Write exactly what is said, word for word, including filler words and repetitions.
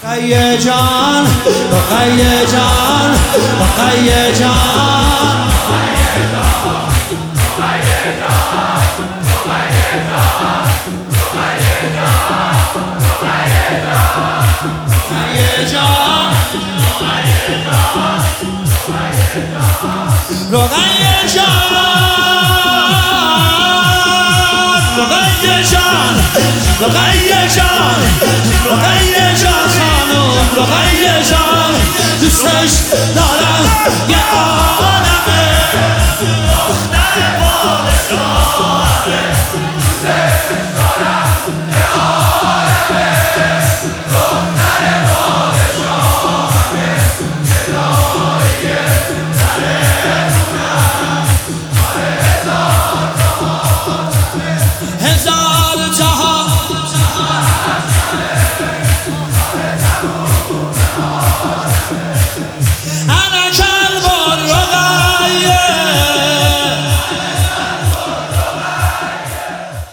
رقیه جان رقیه جان رقیه جان رقیه جان رقیه جان رقیه جان رقیه جان خانم رقیه جان دوستش دارم یه عالمه دختر پادشاهه دوستش دارم یه عالمه دختر پادشاهه الهیه هزار جهان